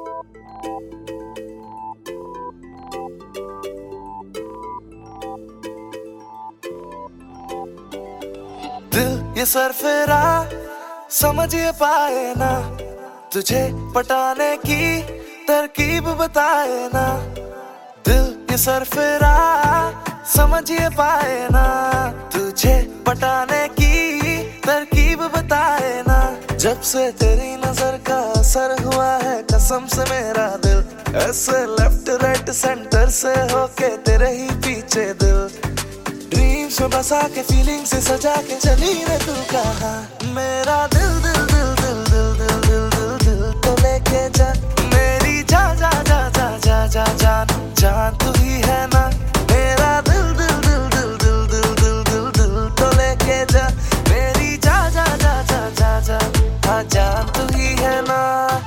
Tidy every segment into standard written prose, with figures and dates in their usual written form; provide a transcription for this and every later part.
दिल ये सरफेरा समझ ये पाए ना, तुझे पटाने की तरकीब बताए ना। दिल ये सरफेरा समझ ये पाए ना, तुझे पटाने की तरकीब बताए ना। जब से तेरी नजर का असर हुआ है कसम से मेरा दिल, ऐसे लेफ्ट राइट सेंटर से होके तेरे ही पीछे दिल। ड्रीम्स में बसा के फीलिंग से सजा के चली रे तू कहाँ। मेरा दिल दिल दिल दिल दिल दिल दिल दिल दिल तो लेके जा, मेरी जा जा जा जा जा जा जान जान तू ही है ना। मेरा दिल दिल दिल दिल दिल दिल दिल दिल दिल तो लेके जा, मेरी जा जा जा जा जा जा हाँ जान तू ही है ना।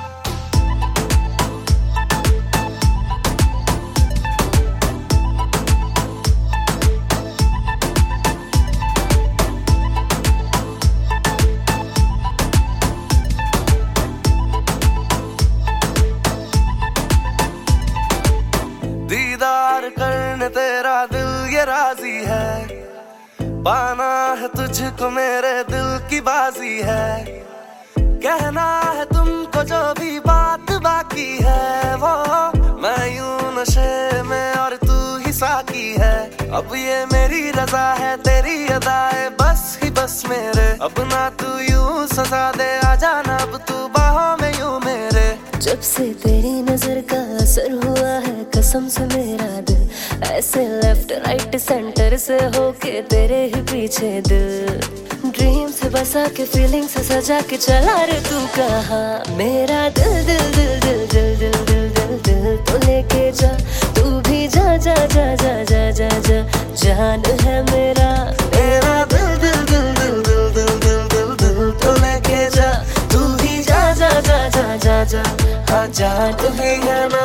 दीदार करने तेरा दिल ये राजी है, पाना है तुझको मेरे दिल की बाजी है। कहना है तुमको जो भी बात बाकी है, वो मैं यूं नशे में और तू ही साकी है। अब ये मेरी रजा है तेरी अदाए बस ही बस मेरे, अब ना तू यूं सजा दे आ जाना अब तू बाहों में यूं मेरे। जब से तेरी नजर का असर हुआ है कसम से मेरा दिल, ऐसे लेफ्ट राइट सेंटर से होके तेरे ही पीछे दिल। ड्रीम से बसा के फीलिंग से सजा के चला रे तू कहाँ। मेरा दिल दिल दिल दिल दिल दिल दिल दिल दिल तो लेके जा, तू भी जा जा जा जा जा जा जा जान है मेरा। मेरा दिल दिल दिल दिल दिल दिल दिल दिल दिल तो लेके जा, तू भी जा जा जा जा जा जा हाँ जान तू ही है ना।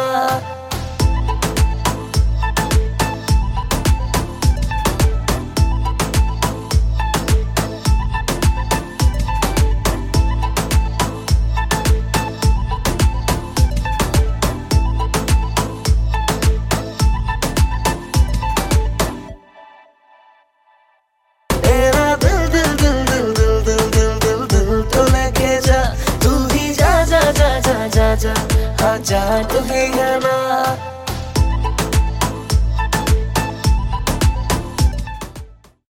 जा जा जा जा जा हाँ जान तू ही है ना।